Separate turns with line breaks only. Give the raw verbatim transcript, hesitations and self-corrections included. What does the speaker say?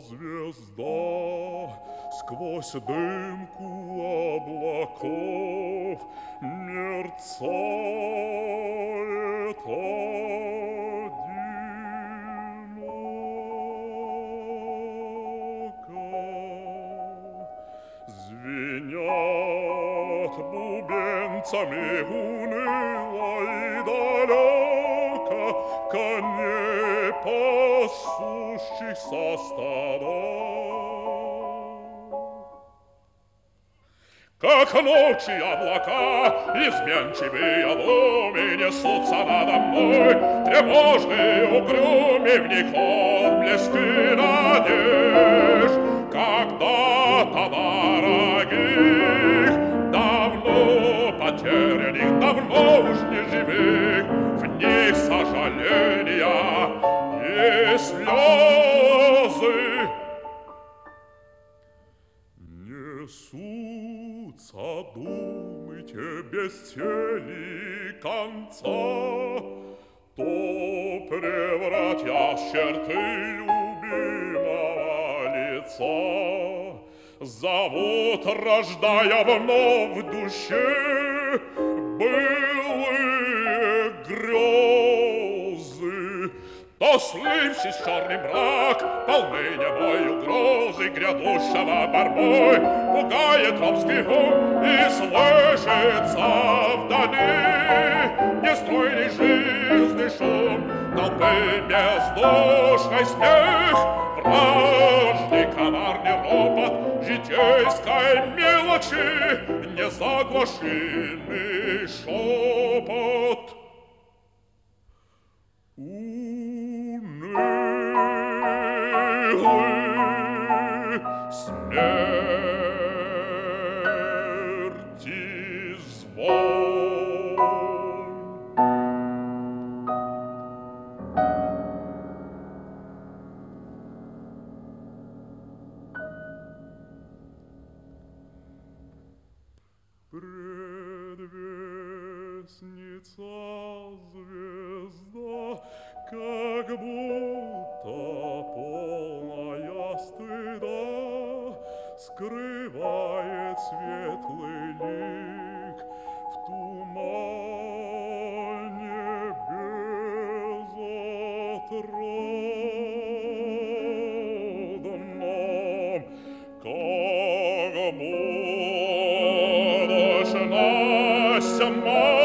звезда сквозь дымку облаков мерцает одиноко. Звенят бубенцами уныло и далеко коней пасущихся стада. Как ночи облака, изменчивые луми, несутся надо мной, тревожные, угрюми, в них отблески надежд. Когда-то дорогих, давно потерянных, давно уж не живых, в них сожаления и слезы. Несутся думы те без цели конца, то превратя черты любимого лица, зовут, рождая вновь в душе былые грезы. То, слившись в черный мрак, полны немой угрозы грядущего борьбой, пугает робский ум и слышится вдали нестройный жизненный шум толпы бездушный смех, вражный коварный ропот житейской мелочи, незаглушимый шепот. Унылый смерти звон. Предвестница звезда, как будто полная стыда, скрывает светлый лик в тумане безотрадном, как будто наша